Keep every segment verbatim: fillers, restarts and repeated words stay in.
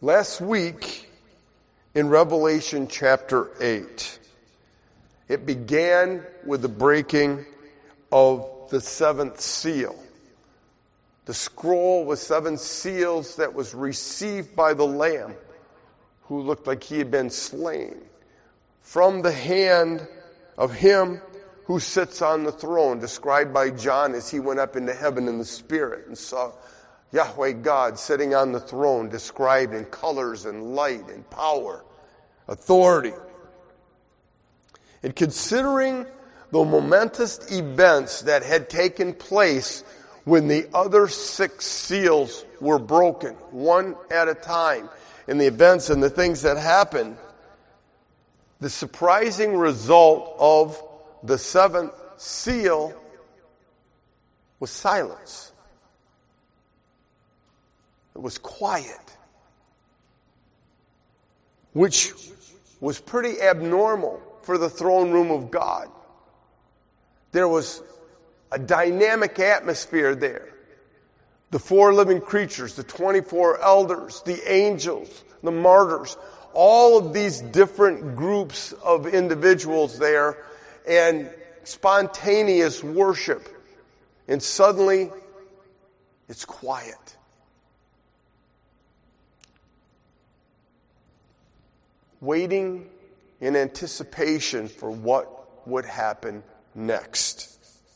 Last week in Revelation chapter eight, it began with the breaking of the seventh seal. The scroll with seven seals that was received by the Lamb, who looked like he had been slain, from the hand of him who sits on the throne, described by John as he went up into heaven in the Spirit and saw Yahweh God sitting on the throne, described in colors and light and power, authority. And considering the momentous events that had taken place when the other six seals were broken, one at a time, and the events and the things that happened, the surprising result of the seventh seal was silence. It was quiet, which was pretty abnormal for the throne room of God. There was a dynamic atmosphere there. The four living creatures, the twenty-four elders, the angels, the martyrs, all of these different groups of individuals there, and spontaneous worship. And suddenly, it's quiet. Waiting in anticipation for what would happen next.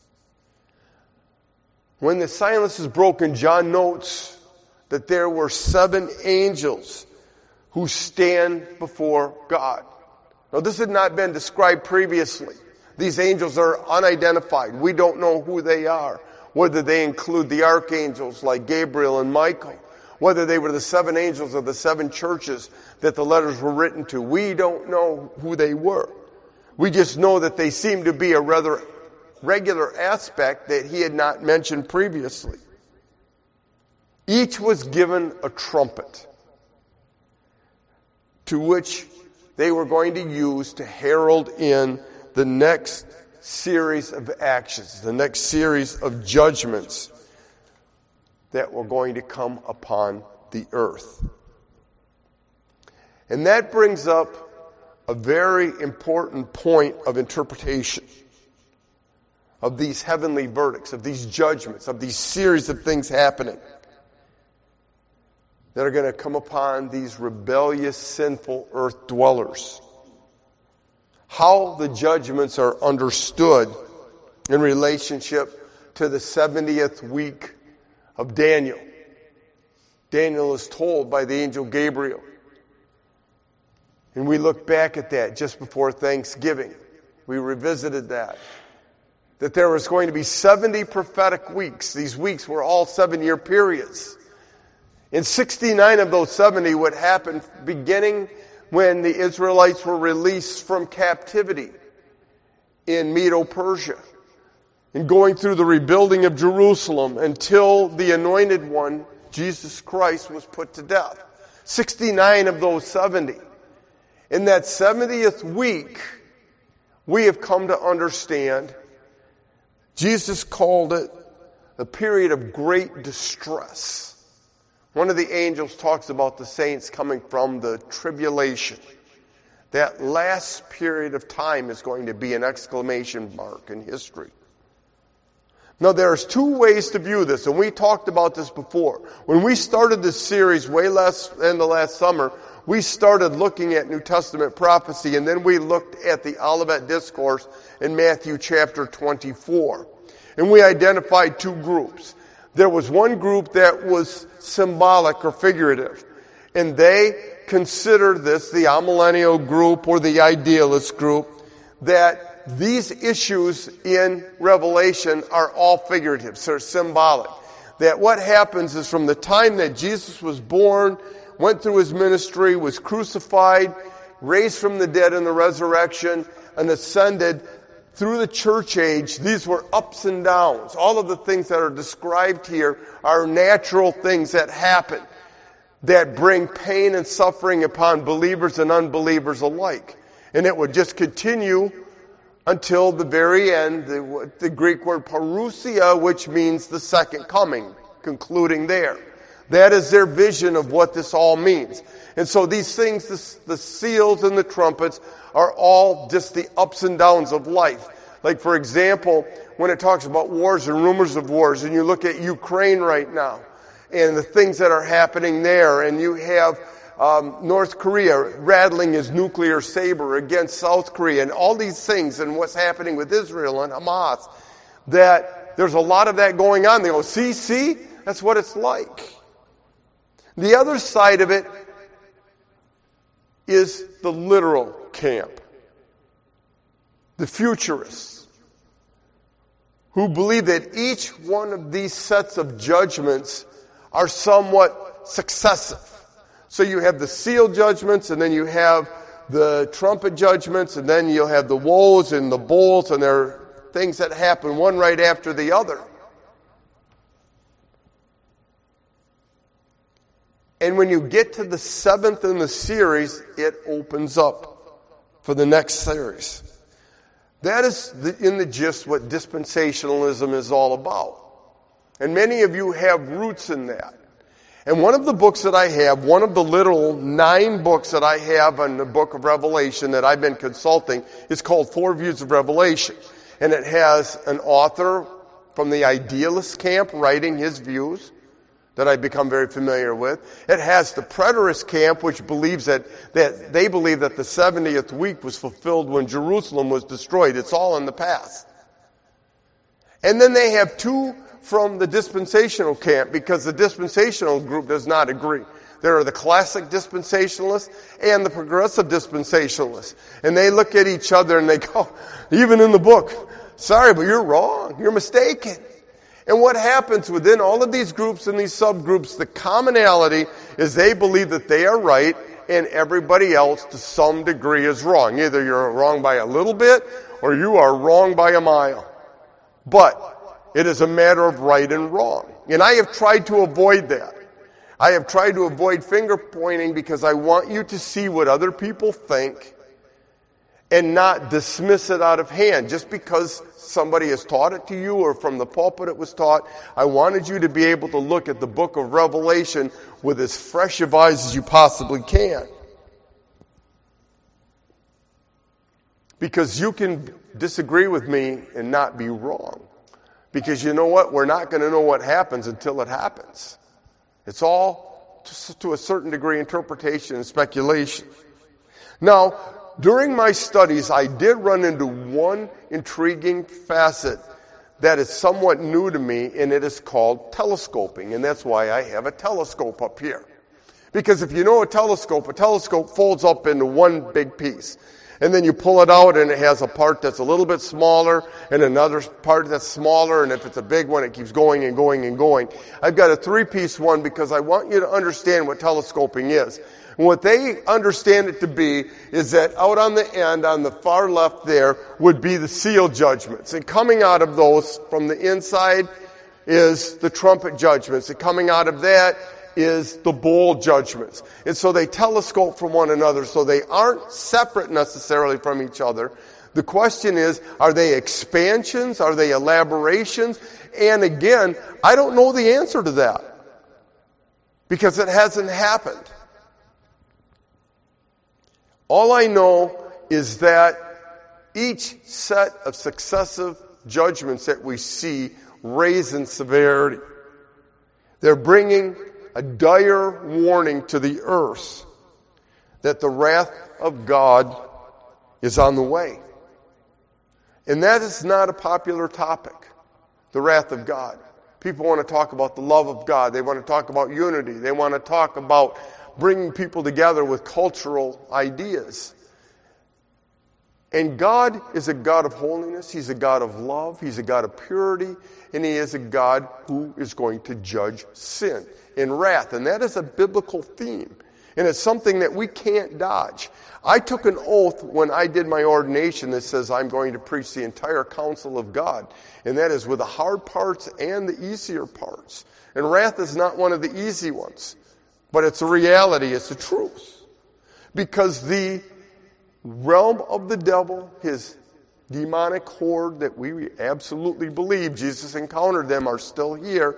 When the silence is broken, John notes that there were seven angels who stand before God. Now, this had not been described previously. These angels are unidentified. We don't know who they are, whether they include the archangels like Gabriel and Michael, whether they were the seven angels of the seven churches that the letters were written to. We don't know who they were. We just know that they seem to be a rather regular aspect that he had not mentioned previously. Each was given a trumpet, to which they were going to use to herald in the next series of actions, the next series of judgments that were going to come upon the earth. And that brings up a very important point of interpretation of these heavenly verdicts, of these judgments, of these series of things happening that are going to come upon these rebellious, sinful earth dwellers. How the judgments are understood in relationship to the seventieth week of Daniel. Daniel is told by the angel Gabriel. And we look back at that just before Thanksgiving. We revisited that. That there was going to be seventy prophetic weeks. These weeks were all seven-year periods. And sixty-nine of those seventy would happen beginning when the Israelites were released from captivity in Medo-Persia, and going through the rebuilding of Jerusalem until the anointed one, Jesus Christ, was put to death. sixty-nine of those seventy. In that seventieth week, we have come to understand, Jesus called it a period of great distress. One of the angels talks about the saints coming from the tribulation. That last period of time is going to be an exclamation mark in history. Now, there's two ways to view this, and we talked about this before. When we started this series way less than the last summer, we started looking at New Testament prophecy, and then we looked at the Olivet Discourse in Matthew chapter twenty-four. And we identified two groups. There was one group that was symbolic or figurative, and they considered this, the amillennial group or the idealist group, that these issues in Revelation are all figurative, so they're symbolic. That what happens is from the time that Jesus was born, went through his ministry, was crucified, raised from the dead in the resurrection, and ascended through the church age, these were ups and downs. All of the things that are described here are natural things that happen that bring pain and suffering upon believers and unbelievers alike. And it would just continue until the very end, the, the Greek word parousia, which means the second coming, concluding there. That is their vision of what this all means. And so these things, the, the seals and the trumpets, are all just the ups and downs of life. Like, for example, when it talks about wars and rumors of wars, and you look at Ukraine right now, and the things that are happening there, and you have um, North Korea rattling his nuclear saber against South Korea, and all these things, and what's happening with Israel and Hamas, that there's a lot of that going on. They go, see, see, that's what it's like. The other side of it is the literal camp. The futurists, who believe that each one of these sets of judgments are somewhat successive. So you have the seal judgments, and then you have the trumpet judgments, and then you'll have the woes and the bowls, and there are things that happen one right after the other. And when you get to the seventh in the series, it opens up for the next series. That is, the, in the gist, what dispensationalism is all about. And many of you have roots in that. And one of the books that I have, one of the little nine books that I have on the book of Revelation that I've been consulting, is called Four Views of Revelation. And it has an author from the idealist camp writing his views that I've become very familiar with. It has the preterist camp, which believes that, that they believe that the seventieth week was fulfilled when Jerusalem was destroyed. It's all in the past. And then they have two from the dispensational camp, because the dispensational group does not agree. There are the classic dispensationalists and the progressive dispensationalists. And they look at each other and they go, even in the book, sorry, but you're wrong. You're mistaken. And what happens within all of these groups and these subgroups, the commonality is they believe that they are right and everybody else to some degree is wrong. Either you're wrong by a little bit or you are wrong by a mile. But it is a matter of right and wrong. And I have tried to avoid that. I have tried to avoid finger pointing because I want you to see what other people think and not dismiss it out of hand. Just because somebody has taught it to you or from the pulpit it was taught, I wanted you to be able to look at the book of Revelation with as fresh of eyes as you possibly can. Because you can disagree with me and not be wrong. Because you know what? We're not going to know what happens until it happens. It's all, to a certain degree, interpretation and speculation. Now, during my studies, I did run into one intriguing facet that is somewhat new to me, and it is called telescoping. And that's why I have a telescope up here. Because if you know a telescope, a telescope folds up into one big piece. And then you pull it out and it has a part that's a little bit smaller and another part that's smaller. And if it's a big one, it keeps going and going and going. I've got a three-piece one because I want you to understand what telescoping is. And what they understand it to be is that out on the end, on the far left there, would be the seal judgments. And coming out of those from the inside is the trumpet judgments. And coming out of that is the bowl judgments. And so they telescope from one another, so they aren't separate necessarily from each other. The question is, are they expansions? Are they elaborations? And again, I don't know the answer to that because it hasn't happened. All I know is that each set of successive judgments that we see raise in severity. They're bringing a dire warning to the earth that the wrath of God is on the way. And that is not a popular topic, the wrath of God. People want to talk about the love of God. They want to talk about unity. They want to talk about bringing people together with cultural ideas. And God is a God of holiness. He's a God of love. He's a God of purity. And He is a God who is going to judge sin in wrath. And that is a biblical theme. And it's something that we can't dodge. I took an oath when I did my ordination that says I'm going to preach the entire counsel of God. And that is with the hard parts and the easier parts. And wrath is not one of the easy ones. But it's a reality. It's the truth. Because the realm of the devil, his demonic horde that we absolutely believe Jesus encountered them, are still here.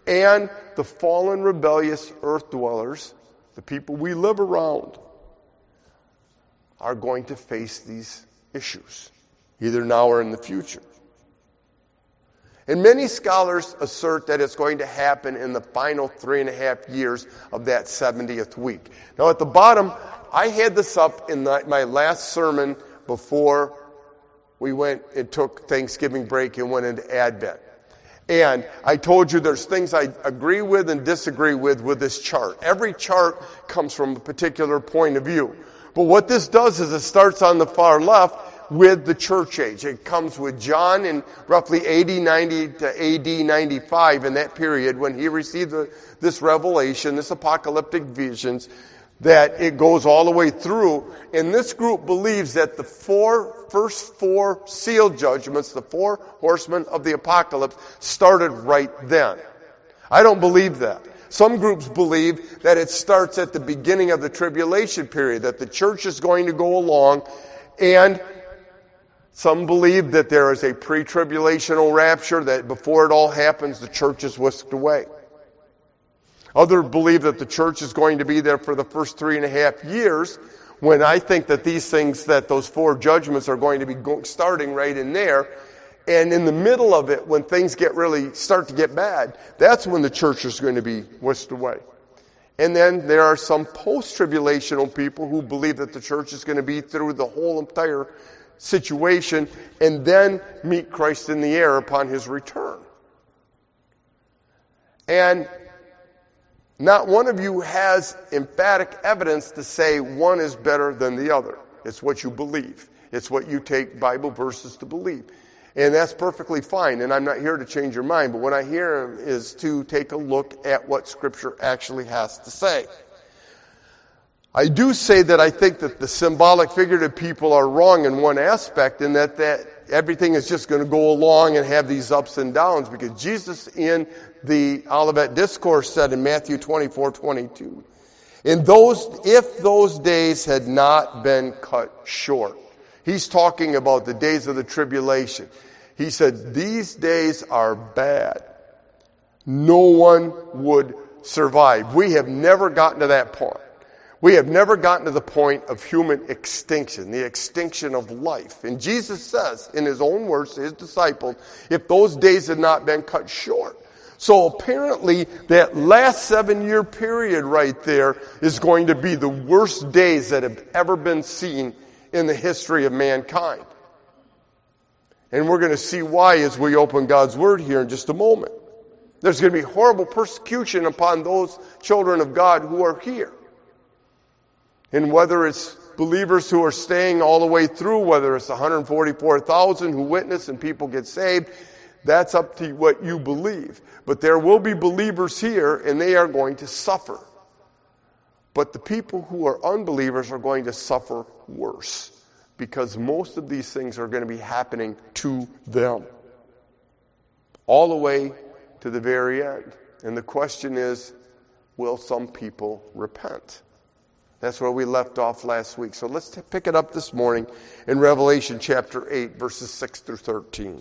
and the fallen, rebellious earth dwellers, the people we live around, are going to face these issues, either now or in the future. And many scholars assert that it's going to happen in the final three and a half years of that seventieth week. Now at the bottom, I had this up in the, my last sermon before we went and took Thanksgiving break and went into Advent. And I told you there's things I agree with and disagree with with this chart. Every chart comes from a particular point of view. But what this does is it starts on the far left with the church age. It comes with John in roughly A D ninety to A D ninety-five, in that period when he received the, this revelation, this apocalyptic visions, that it goes all the way through. And this group believes that the four, first four seal judgments, the four horsemen of the apocalypse, started right then. I don't believe that. Some groups believe that it starts at the beginning of the tribulation period, that the church is going to go along, and some believe that there is a pre-tribulational rapture, that before it all happens, the church is whisked away. Others believe that the church is going to be there for the first three and a half years, when I think that these things, that those four judgments are going to be go- starting right in there. And in the middle of it, when things get really, start to get bad, that's when the church is going to be whisked away. And then there are some post-tribulational people who believe that the church is going to be through the whole entire situation and then meet Christ in the air upon his return. And not one of you has emphatic evidence to say one is better than the other. It's what you believe. It's what you take Bible verses to believe. And that's perfectly fine, and I'm not here to change your mind, but what I hear is to take a look at what Scripture actually has to say. I do say that I think that the symbolic, figurative people are wrong in one aspect, in that, that everything is just going to go along and have these ups and downs, because Jesus in the Olivet Discourse said in Matthew twenty-four twenty-two, in those, if those days had not been cut short. He's talking about the days of the tribulation. He said, these days are bad. No one would survive. We have never gotten to that point. We have never gotten to the point of human extinction, the extinction of life. And Jesus says, in his own words to his disciples, if those days had not been cut short. So apparently, that last seven-year period right there is going to be the worst days that have ever been seen in the history of mankind. And we're going to see why as we open God's Word here in just a moment. There's going to be horrible persecution upon those children of God who are here. And whether it's believers who are staying all the way through, whether it's one hundred forty-four thousand who witness and people get saved, that's up to what you believe. But there will be believers here, and they are going to suffer. But the people who are unbelievers are going to suffer worse, because most of these things are going to be happening to them, all the way to the very end. And the question is, will some people repent? That's where we left off last week. So let's t- pick it up this morning in Revelation chapter eight, verses six through thirteen.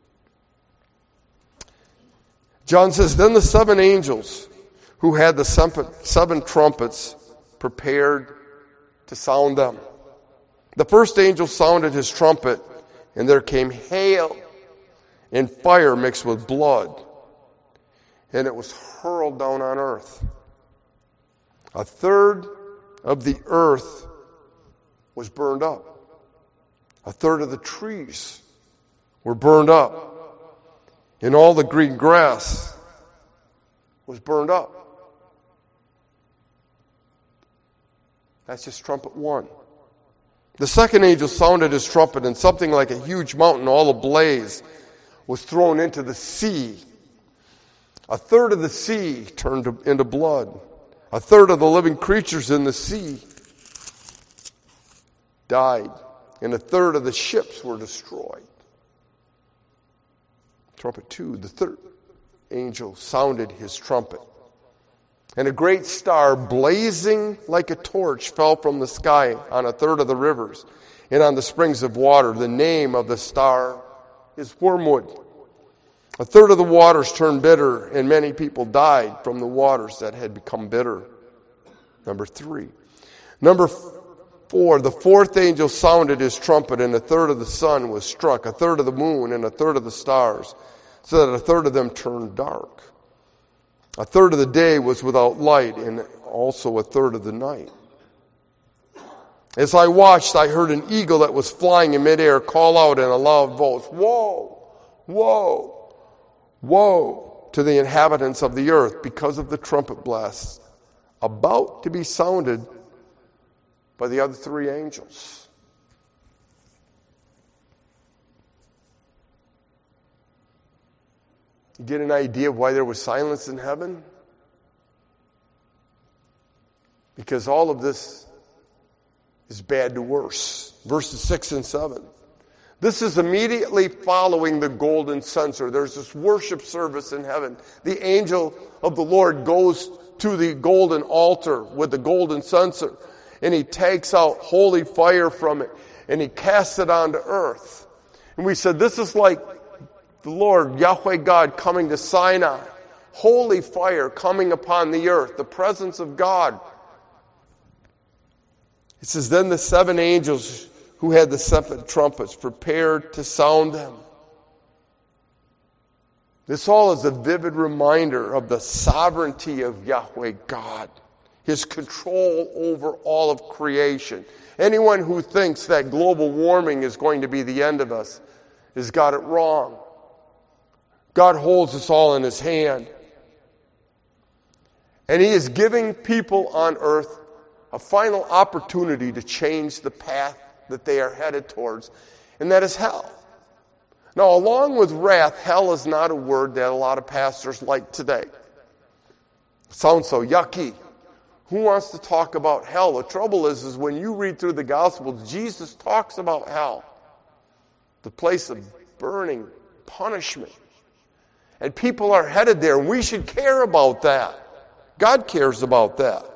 John says, then the seven angels who had the seven trumpets prepared to sound them. The first angel sounded his trumpet, and there came hail and fire mixed with blood, and it was hurled down on earth. A third of the earth was burned up. A third of the trees were burned up. And all the green grass was burned up. That's just trumpet one. The second angel sounded his trumpet, and something like a huge mountain, all ablaze, was thrown into the sea. A third of the sea turned into blood. A third of the living creatures in the sea died, and a third of the ships were destroyed. Trumpet two, the third angel sounded his trumpet. And a great star, blazing like a torch, fell from the sky on a third of the rivers and on the springs of water. The name of the star is Wormwood. A third of the waters turned bitter, and many people died from the waters that had become bitter. Number three. Number four, the fourth angel sounded his trumpet, and a third of the sun was struck, a third of the moon, and a third of the stars, so that a third of them turned dark. A third of the day was without light, and also a third of the night. As I watched, I heard an eagle that was flying in midair call out in a loud voice, "Woe! Woe! Woe to the inhabitants of the earth because of the trumpet blasts about to be sounded by the other three angels." You get an idea of why there was silence in heaven? Because all of this is bad to worse. Verses six and seven. This is immediately following the golden censer. There's this worship service in heaven. The angel of the Lord goes to the golden altar with the golden censer, and he takes out holy fire from it, and he casts it onto earth. And we said, this is like the Lord, Yahweh God, coming to Sinai. Holy fire coming upon the earth, the presence of God. It says, then the seven angels who had the seven trumpets prepared to sound them. This all is a vivid reminder of the sovereignty of Yahweh God, his control over all of creation. Anyone who thinks that global warming is going to be the end of us has got it wrong. God holds us all in his hand. And he is giving people on earth a final opportunity to change the path that they are headed towards, and that is hell. Now, along with wrath, hell is not a word that a lot of pastors like today. It sounds so yucky. Who wants to talk about hell? The trouble is, is when you read through the Gospels, Jesus talks about hell, the place of burning punishment. And people are headed there, and we should care about that. God cares about that.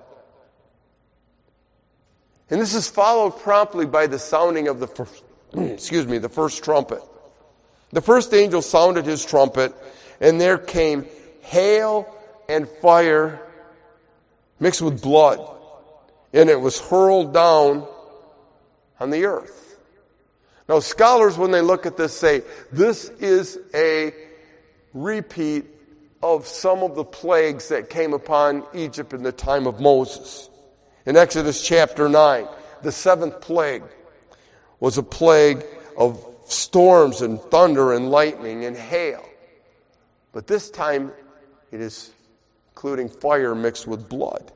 And this is followed promptly by the sounding of the first, excuse me, the first trumpet. The first angel sounded his trumpet, and there came hail and fire mixed with blood, and it was hurled down on the earth. Now, scholars, when they look at this, say this is a repeat of some of the plagues that came upon Egypt in the time of Moses. In Exodus chapter nine, the seventh plague was a plague of storms and thunder and lightning and hail. But this time it is including fire mixed with blood.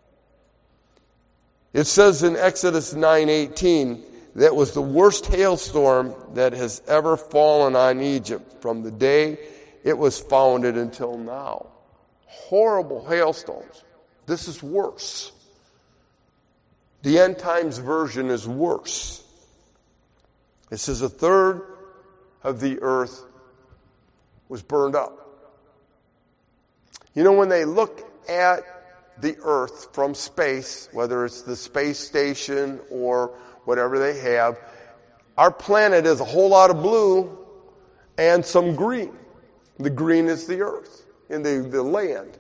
It says in Exodus nine eighteen that was the worst hailstorm that has ever fallen on Egypt from the day it was founded until now. Horrible hailstones. This is worse. The end times version is worse. It says a third of the earth was burned up. You know, when they look at the earth from space, whether it's the space station or whatever they have, our planet is a whole lot of blue and some green. The green is the earth and the, the land.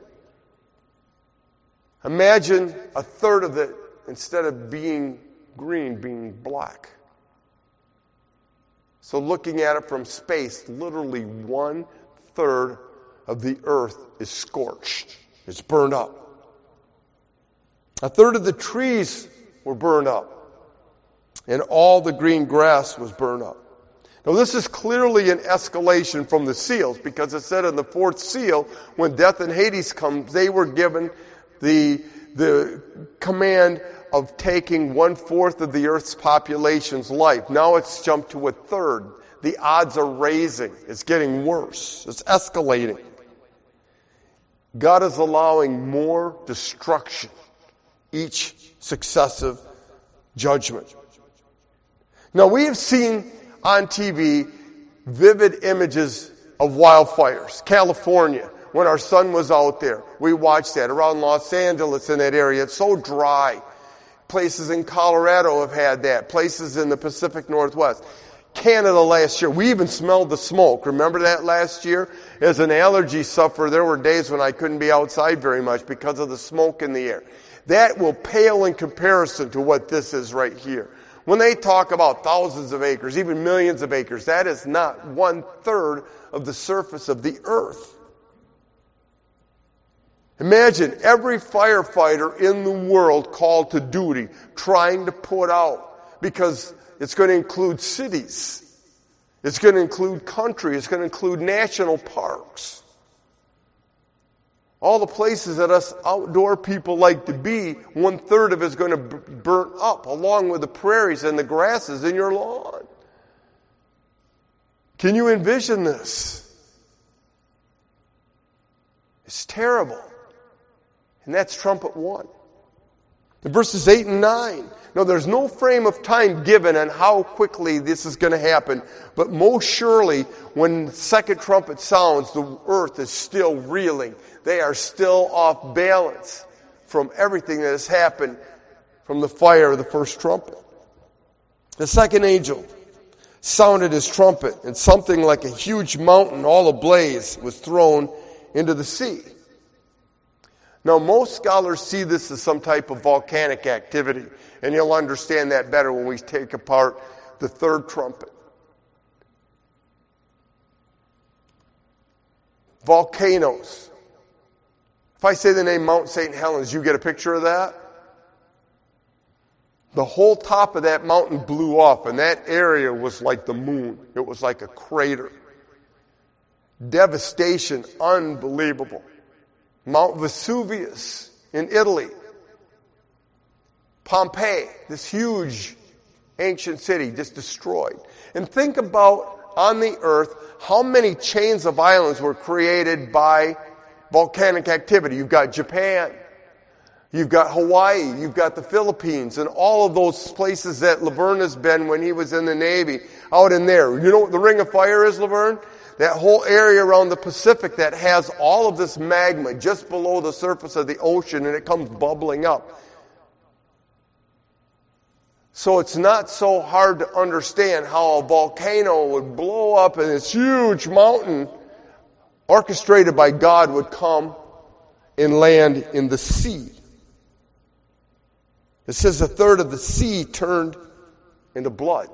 Imagine a third of it, instead of being green, being black. So looking at it from space, literally one third of the earth is scorched. It's burned up. A third of the trees were burned up. And all the green grass was burned up. Now this is clearly an escalation from the seals, because it said in the fourth seal, when death and Hades comes, they were given the, the command of taking one-fourth of the earth's population's life. Now it's jumped to a third. The odds are raising. It's getting worse. It's escalating. God is allowing more destruction each successive judgment. Now we have seen on T V vivid images of wildfires. California, when our son was out there, we watched that. Around Los Angeles in that area, it's so dry. Places in Colorado have had that. Places in the Pacific Northwest. Canada last year. We even smelled the smoke. Remember that last year? As an allergy sufferer, there were days when I couldn't be outside very much because of the smoke in the air. That will pale in comparison to what this is right here. When they talk about thousands of acres, even millions of acres, that is not one-third of the surface of the earth. Imagine every firefighter in the world called to duty trying to put out, because it's going to include cities. It's going to include country. It's going to include national parks. All the places that us outdoor people like to be, one-third of it is going to b- burn up, along with the prairies and the grasses in your lawn. Can you envision this? It's terrible. And that's trumpet one. In verses eight and nine. Now, there's no frame of time given on how quickly this is going to happen, but most surely when the second trumpet sounds, the earth is still reeling. They are still off balance from everything that has happened from the fire of the first trumpet. The second angel sounded his trumpet, and something like a huge mountain all ablaze was thrown into the sea. Now, most scholars see this as some type of volcanic activity, and you'll understand that better when we take apart the third trumpet. Volcanoes. If I say the name Mount Saint Helens, you get a picture of that? The whole top of that mountain blew off, and that area was like the moon. It was like a crater. Devastation, unbelievable. Mount Vesuvius in Italy. Pompeii, this huge ancient city, just destroyed. And think about, on the earth, how many chains of islands were created by volcanic activity. You've got Japan, you've got Hawaii, you've got the Philippines, and all of those places that Laverne has been when he was in the Navy, out in there. You know what the Ring of Fire is, Laverne? That whole area around the Pacific that has all of this magma just below the surface of the ocean, and it comes bubbling up. So it's not so hard to understand how a volcano would blow up and this huge mountain orchestrated by God would come and land in the sea. It says a third of the sea turned into blood.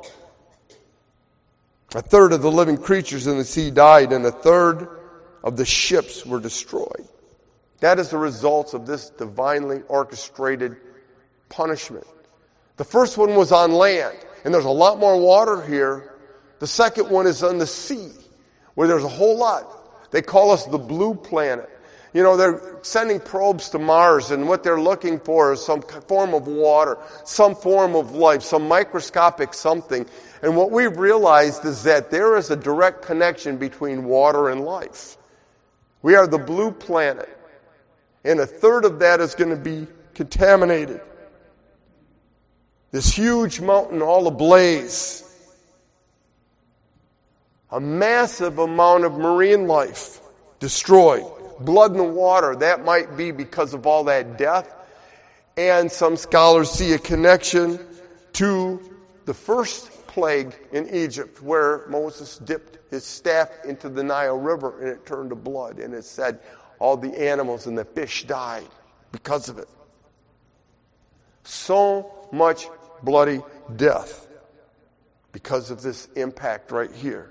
A third of the living creatures in the sea died, and a third of the ships were destroyed. That is the results of this divinely orchestrated punishment. The first one was on land, and there's a lot more water here. The second one is on the sea, where there's a whole lot. They call us the blue planet. You know, they're sending probes to Mars, and what they're looking for is some form of water, some form of life, some microscopic something. And what we've realized is that there is a direct connection between water and life. We are the blue planet, and a third of that is going to be contaminated. This huge mountain all ablaze. A massive amount of marine life destroyed. Blood in the water, that might be because of all that death. And some scholars see a connection to the first plague in Egypt, where Moses dipped his staff into the Nile River and it turned to blood. And it said all the animals and the fish died because of it. So much bloody death because of this impact right here.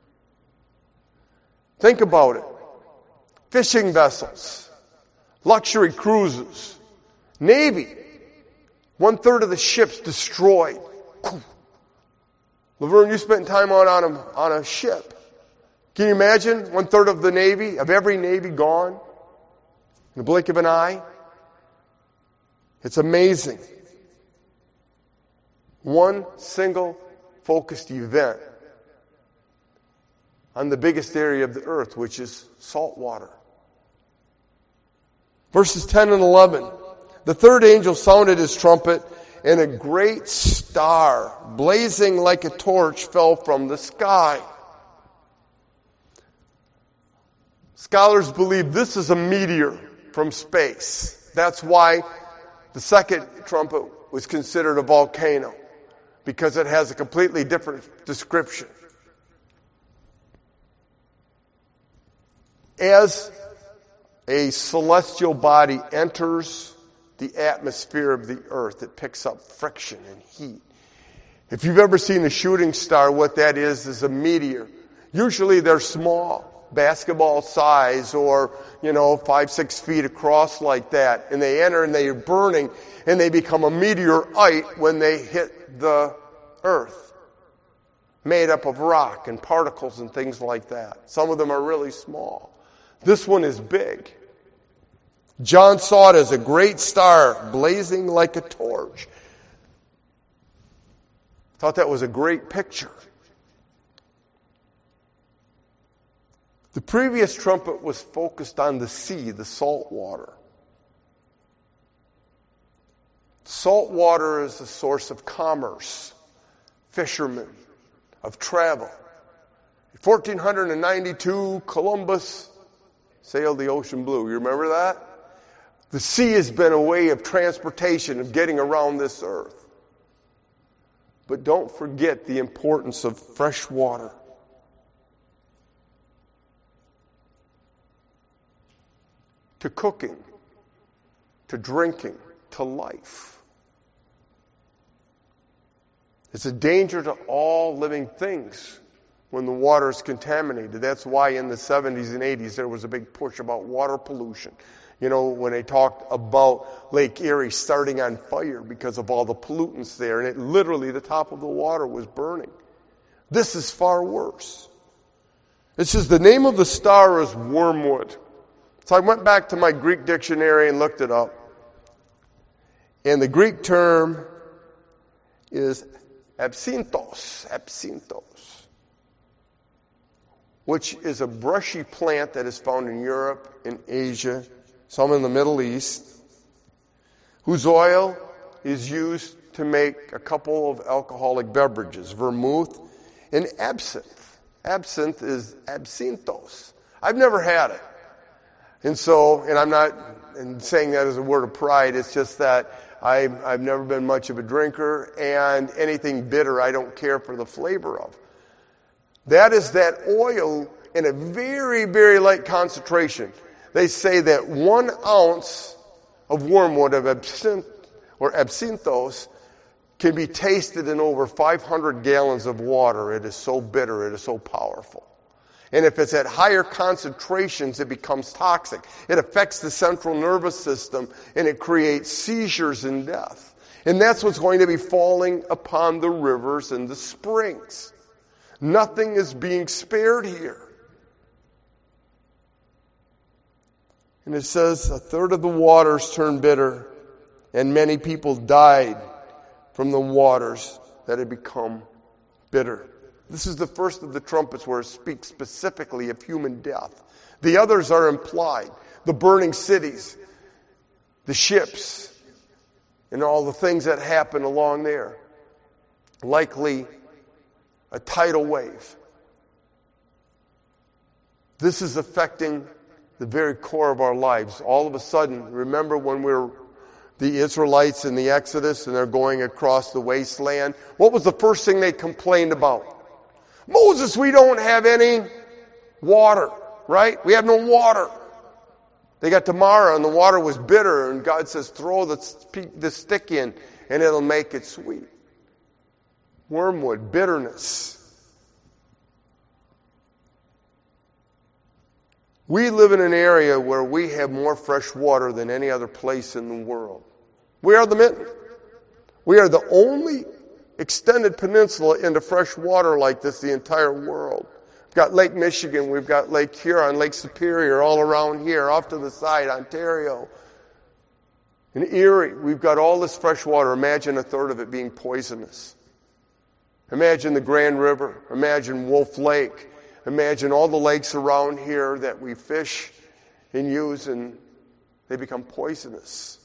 Think about it. Fishing vessels, luxury cruises, Navy, one-third of the ships destroyed. Laverne, you spent time on, on, a, on a ship. Can you imagine one-third of the Navy, of every Navy gone in the blink of an eye? It's amazing. One single focused event on the biggest area of the earth, which is salt water. Verses ten and eleven. The third angel sounded his trumpet, and a great star, blazing like a torch, fell from the sky. Scholars believe this is a meteor from space. That's why the second trumpet was considered a volcano. because it has a completely different description. As a celestial body enters the atmosphere of the earth, it picks up friction and heat. If you've ever seen a shooting star, what that is is a meteor. Usually they're small, basketball size, or, you know, five, six feet across like that. And they enter and they are burning, and they become a meteorite when they hit the earth, made up of rock and particles and things like that. Some of them are really small. This one is big. John saw it as a great star blazing like a torch. Thought that was a great picture. The previous trumpet was focused on the sea, the salt water. Salt water is a source of commerce, fishermen, of travel. In fourteen ninety-two, Columbus sailed the ocean blue. You remember that? The sea has been a way of transportation, of getting around this earth. But don't forget the importance of fresh water. To cooking, to drinking, to life. It's a danger to all living things when the water is contaminated. That's why in the seventies and eighties there was a big push about water pollution. You know, when they talked about Lake Erie starting on fire because of all the pollutants there, and it literally, the top of the water was burning. This is far worse. It says the name of the star is wormwood. So I went back to my Greek dictionary and looked it up. And the Greek term is absinthos, absinthos, which is a brushy plant that is found in Europe, in Asia, some in the Middle East, whose oil is used to make a couple of alcoholic beverages, vermouth and absinthe. Absinthe is absinthos. I've never had it. And so, and I'm not and saying that as a word of pride, it's just that I, I've never been much of a drinker, and anything bitter I don't care for the flavor of. That is that oil in a very, very light concentration. They say that one ounce of wormwood, of absinthe or absinthos, can be tasted in over five hundred gallons of water. It is so bitter, it is so powerful. And if it's at higher concentrations, it becomes toxic. It affects the central nervous system, and it creates seizures and death. And that's what's going to be falling upon the rivers and the springs. Nothing is being spared here. And it says a third of the waters turned bitter, and many people died from the waters that had become bitter. This is the first of the trumpets where it speaks specifically of human death. The others are implied. The burning cities, the ships, and all the things that happen along there. Likely a tidal wave. This is affecting the very core of our lives. All of a sudden, remember when we were the Israelites in the Exodus and they're going across the wasteland? What was the first thing they complained about? Moses, we don't have any water, right? We have no water. They got to Mara and the water was bitter, and God says, throw the, the stick in and it'll make it sweet. Wormwood, bitterness. We live in an area where we have more fresh water than any other place in the world. We are the mitten. We are the only extended peninsula into fresh water like this the entire world. We've got Lake Michigan, we've got Lake Huron, Lake Superior, all around here, off to the side, Ontario. In Erie, we've got all this fresh water. Imagine a third of it being poisonous. Imagine the Grand River. Imagine Wolf Lake. Imagine all the lakes around here that we fish and use, and they become poisonous.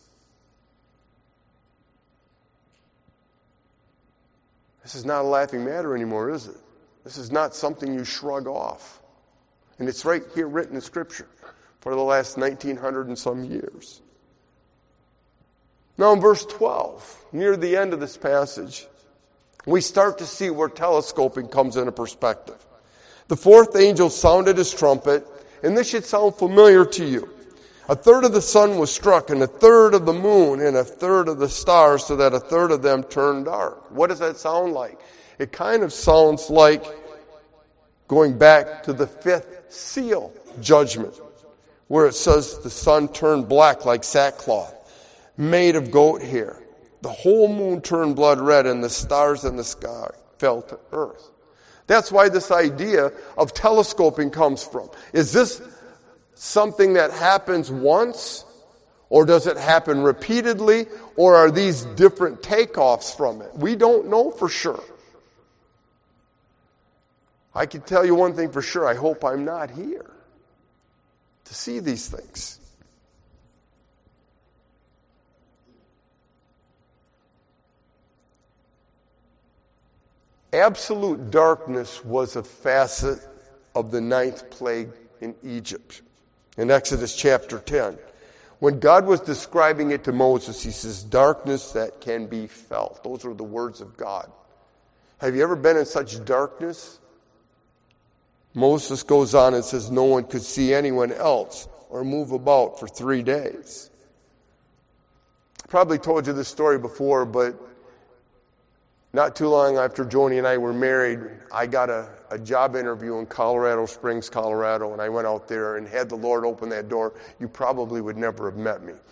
This is not a laughing matter anymore, is it? This is not something you shrug off. And it's right here written in Scripture for the last nineteen hundred and some years. Now in verse twelve, near the end of this passage, we start to see where telescoping comes into perspective. The fourth angel sounded his trumpet, and this should sound familiar to you. A third of the sun was struck, and a third of the moon, and a third of the stars, so that a third of them turned dark. What does that sound like? It kind of sounds like going back to the fifth seal judgment, where it says the sun turned black like sackcloth, made of goat hair. The whole moon turned blood red, and the stars in the sky fell to earth. That's why this idea of telescoping comes from. Is this something that happens once, or does it happen repeatedly, or are these different takeoffs from it? We don't know for sure. I can tell you one thing for sure. I hope I'm not here to see these things. Absolute darkness was a facet of the ninth plague in Egypt. In Exodus chapter ten, when God was describing it to Moses, he says, darkness that can be felt. Those are the words of God. Have you ever been in such darkness? Moses goes on and says no one could see anyone else or move about for three days. I probably told you this story before, but not too long after Joni and I were married, I got a, a job interview in Colorado Springs, Colorado, and I went out there, and had the Lord open that door, you probably would never have met me.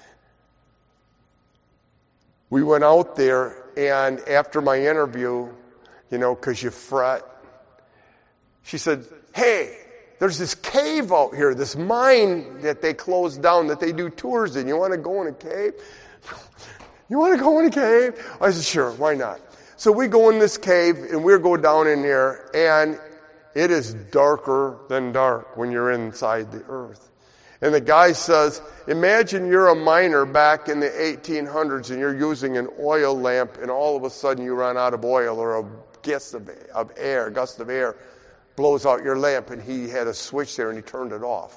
We went out there, and after my interview, you know, because you fret, she said, hey, there's this cave out here, this mine that they closed down, that they do tours in. You want to go in a cave? You want to go in a cave? I said, sure, why not? So we go in this cave, and we go down in there, and it is darker than dark when you're inside the earth. And the guy says, imagine you're a miner back in the eighteen hundreds, and you're using an oil lamp, and all of a sudden you run out of oil, or a gust of, of air, gust of air blows out your lamp, and he had a switch there, and he turned it off.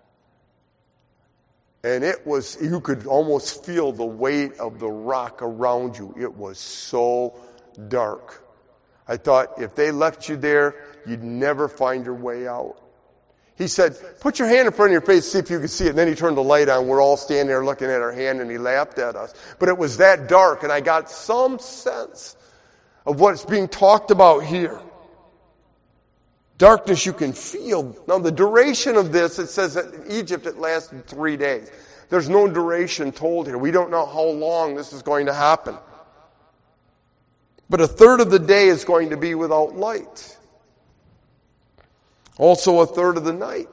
And it was, you could almost feel the weight of the rock around you. It was so dark. I thought, if they left you there, you'd never find your way out. He said, put your hand in front of your face, see if you can see it. And then he turned the light on. We're all standing there looking at our hand, and he laughed at us. But it was that dark, and I got some sense of what's being talked about here. Darkness you can feel. Now, the duration of this, it says that in Egypt it lasted three days. There's no duration told here. We don't know how long this is going to happen. But a third of the day is going to be without light. Also a third of the night.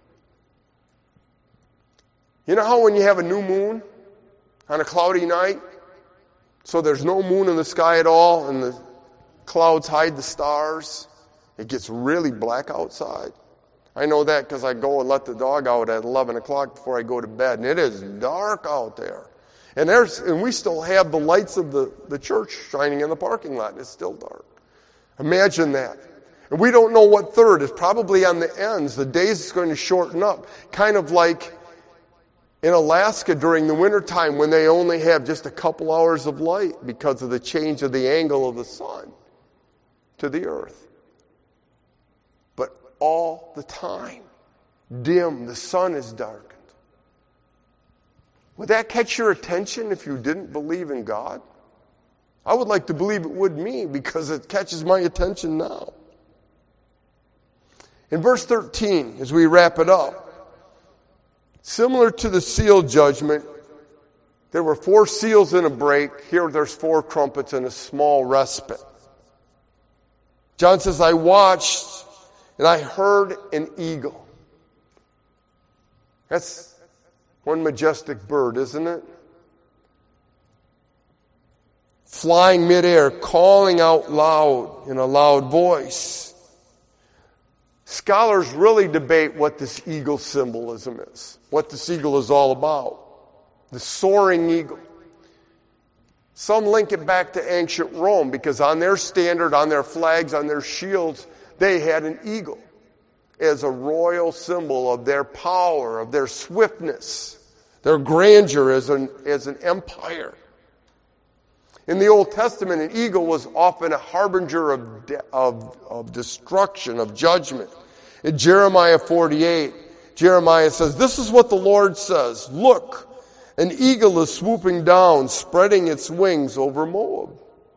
You know how when you have a new moon on a cloudy night, so there's no moon in the sky at all, and the clouds hide the stars, it gets really black outside. I know that because I go and let the dog out at eleven o'clock before I go to bed, and it is dark out there. And there's and we still have the lights of the, the church shining in the parking lot, and it's still dark. Imagine that. And we don't know what third is. Probably on the ends. The days is going to shorten up. Kind of like in Alaska during the wintertime when they only have just a couple hours of light because of the change of the angle of the sun to the earth. But all the time, dim, the sun is darkened. Would that catch your attention if you didn't believe in God? I would like to believe it would me because it catches my attention now. In verse thirteen, as we wrap it up, similar to the seal judgment, there were four seals in a break. Here there's four trumpets and a small respite. John says, I watched and I heard an eagle. That's one majestic bird, isn't it? Flying midair, calling out loud in a loud voice. Scholars really debate what this eagle symbolism is, what this eagle is all about. The soaring eagle. Some link it back to ancient Rome because on their standard, on their flags, on their shields, they had an eagle as a royal symbol of their power, of their swiftness, their grandeur as an, as an empire. In the Old Testament, an eagle was often a harbinger of, de- of, of destruction, of judgment. In Jeremiah forty-eight, Jeremiah says, "This is what the Lord says. Look, an eagle is swooping down, spreading its wings over Moab."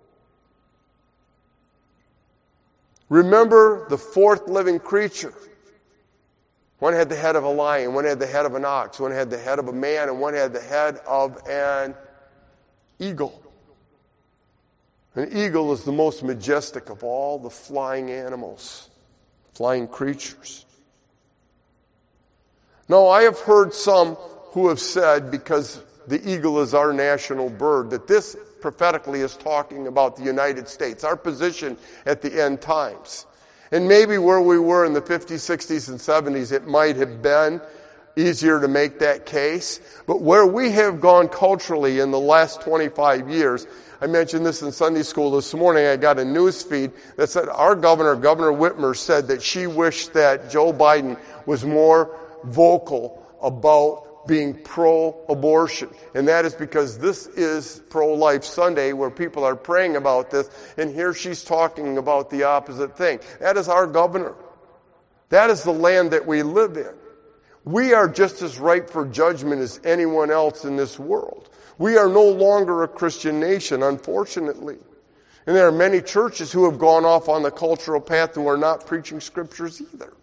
Remember the fourth living creature. One had the head of a lion, one had the head of an ox, one had the head of a man, and one had the head of an eagle. An eagle is the most majestic of all the flying animals, flying creatures. Now, I have heard some who have said, because the eagle is our national bird, that this prophetically is talking about the United States, our position at the end times. And maybe where we were in the fifties, sixties, and seventies, it might have been easier to make that case. But where we have gone culturally in the last twenty-five years, I mentioned this in Sunday school this morning, I got a news feed that said our governor, Governor Whitmer, said that she wished that Joe Biden was more vocal about being pro-abortion. And that is because this is Pro-Life Sunday where people are praying about this, and here she's talking about the opposite thing. That is our governor. That is the land that we live in. We are just as ripe for judgment as anyone else in this world. We are no longer a Christian nation, unfortunately. And there are many churches who have gone off on the cultural path who are not preaching scriptures either.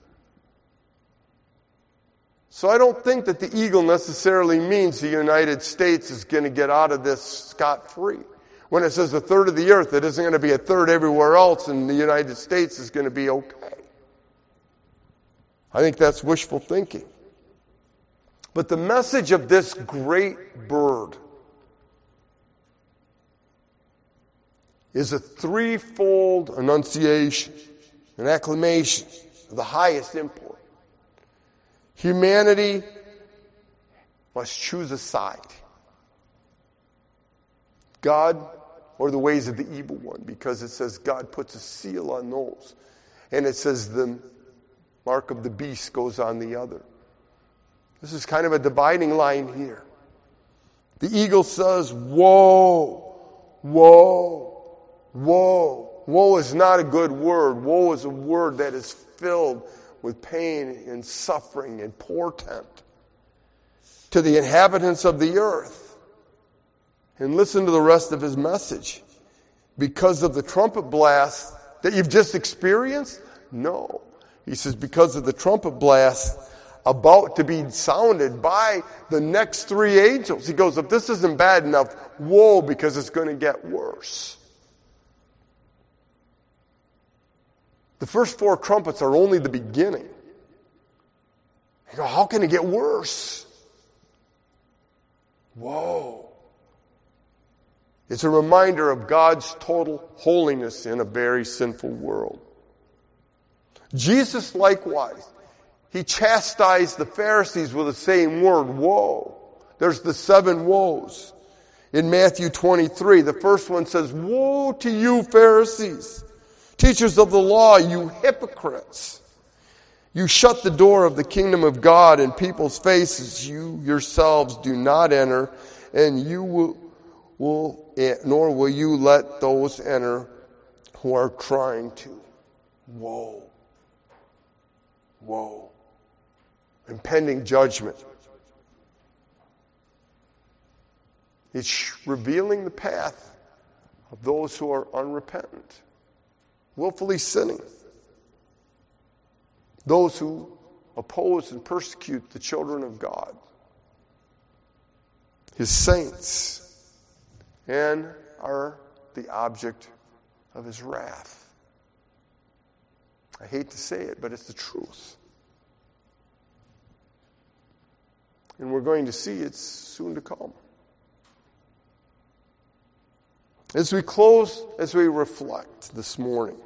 So I don't think that the eagle necessarily means the United States is going to get out of this scot-free. When it says a third of the earth, it isn't going to be a third everywhere else, and the United States is going to be okay. I think that's wishful thinking. But the message of this great bird is a threefold annunciation, an acclamation of the highest import. Humanity must choose a side. God or the ways of the evil one, because it says God puts a seal on those. And it says the mark of the beast goes on the other. This is kind of a dividing line here. The eagle says, woe, woe, woe. Woe is not a good word. Woe is a word that is filled with pain and suffering and portent to the inhabitants of the earth. And listen to the rest of his message. Because of the trumpet blast that you've just experienced? No. He says, because of the trumpet blast about to be sounded by the next three angels. He goes, if this isn't bad enough, woe, because it's going to get worse. The first four trumpets are only the beginning. You go, how can it get worse? Whoa. It's a reminder of God's total holiness in a very sinful world. Jesus, likewise, he chastised the Pharisees with the same word, woe. There's the seven woes. In Matthew twenty-three, the first one says, woe to you, Pharisees, teachers of the law, you hypocrites. You shut the door of the kingdom of God in people's faces. You yourselves do not enter, and you will, will nor will you let those enter who are trying to. Woe. Woe. Impending judgment. It's revealing the path of those who are unrepentant, willfully sinning. Those who oppose and persecute the children of God, his saints, and are the object of his wrath. I hate to say it, but it's the truth. And we're going to see it's soon to come. As we close, as we reflect this morning,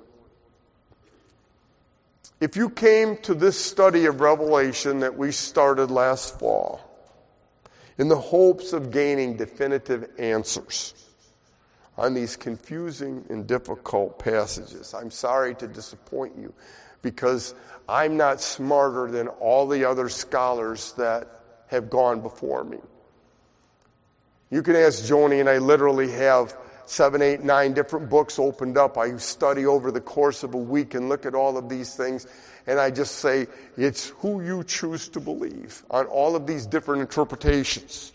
if you came to this study of Revelation that we started last fall in the hopes of gaining definitive answers on these confusing and difficult passages, I'm sorry to disappoint you, because I'm not smarter than all the other scholars that have gone before me. You can ask Joni, and I literally have seven, eight, nine different books opened up. I study over the course of a week and look at all of these things. And I just say, it's who you choose to believe on all of these different interpretations.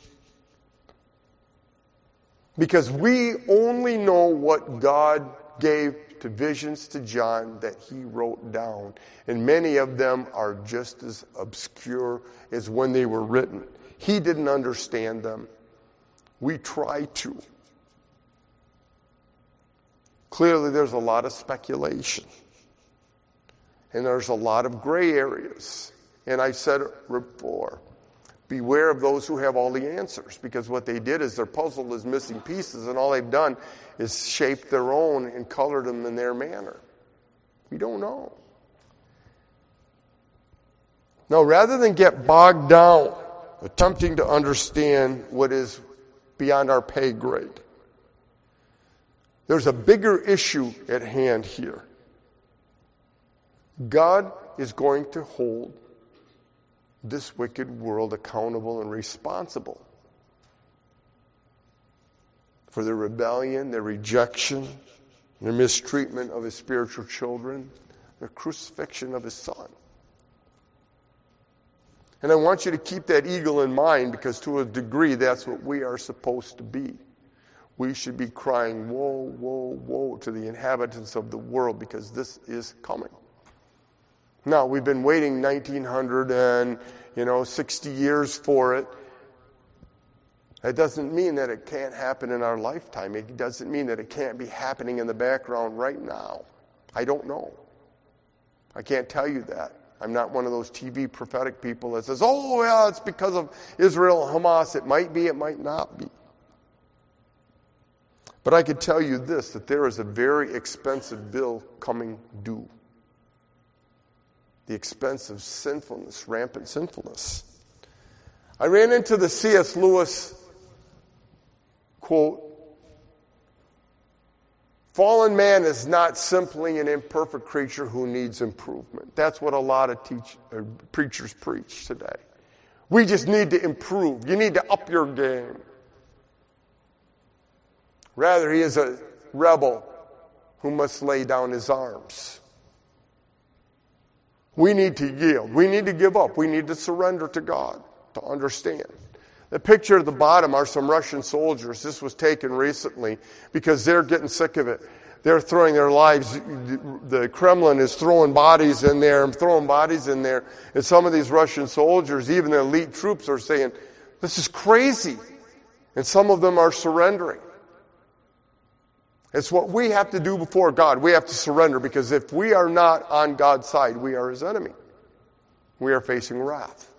Because we only know what God gave to visions to John that he wrote down. And many of them are just as obscure as when they were written. He didn't understand them. We try to. Clearly, there's a lot of speculation. And there's a lot of gray areas. And I said it before, beware of those who have all the answers, because what they did is their puzzle is missing pieces, and all they've done is shape their own and colored them in their manner. We don't know. Now, rather than get bogged down attempting to understand what is beyond our pay grade, there's a bigger issue at hand here. God is going to hold this wicked world accountable and responsible for their rebellion, their rejection, their mistreatment of his spiritual children, the crucifixion of his son. And I want you to keep that eagle in mind, because to a degree that's what we are supposed to be. We should be crying, woe, woe, woe to the inhabitants of the world, because this is coming. Now, we've been waiting nineteen hundred and, you know, sixty years for it. That doesn't mean that it can't happen in our lifetime. It doesn't mean that it can't be happening in the background right now. I don't know. I can't tell you that. I'm not one of those T V prophetic people that says, oh, yeah, it's because of Israel and Hamas. It might be, it might not be. But I could tell you this, that there is a very expensive bill coming due. The expense of sinfulness, rampant sinfulness. I ran into the C S Lewis quote, fallen man is not simply an imperfect creature who needs improvement. That's what a lot of teach, uh, preachers preach today. We just need to improve. You need to up your game. Rather, he is a rebel who must lay down his arms. We need to yield. We need to give up. We need to surrender to God to understand. The picture at the bottom are some Russian soldiers. This was taken recently because they're getting sick of it. They're throwing their lives. The Kremlin is throwing bodies in there and throwing bodies in there. And some of these Russian soldiers, even the elite troops, are saying, this is crazy. And some of them are surrendering. It's what we have to do before God. We have to surrender, because if we are not on God's side, we are his enemy. We are facing wrath.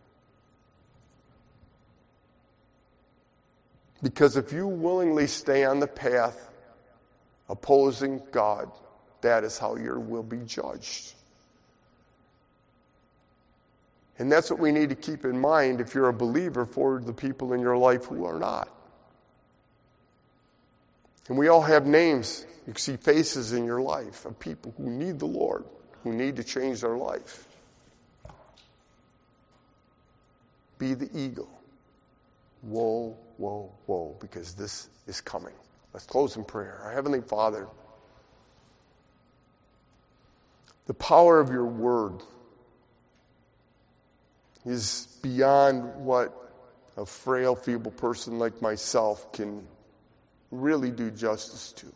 Because if you willingly stay on the path opposing God, that is how you will be judged. And that's what we need to keep in mind if you're a believer for the people in your life who are not. And we all have names. You can see faces in your life of people who need the Lord, who need to change their life. Be the eagle. Woe, woe, woe, because this is coming. Let's close in prayer. Our Heavenly Father, the power of your word is beyond what a frail, feeble person like myself can really do justice to.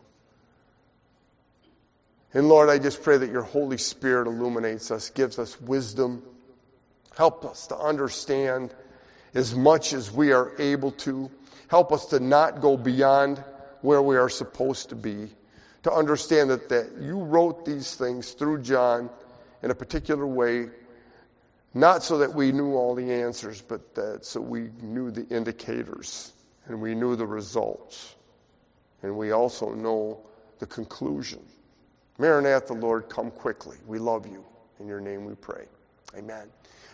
And Lord, I just pray that your Holy Spirit illuminates us, gives us wisdom, help us to understand as much as we are able to. Help us to not go beyond where we are supposed to be, to understand that, that you wrote these things through John in a particular way, not so that we knew all the answers, but that so we knew the indicators and we knew the results. And we also know the conclusion. Maranatha, Lord, come quickly. We love you. In your name we pray. Amen.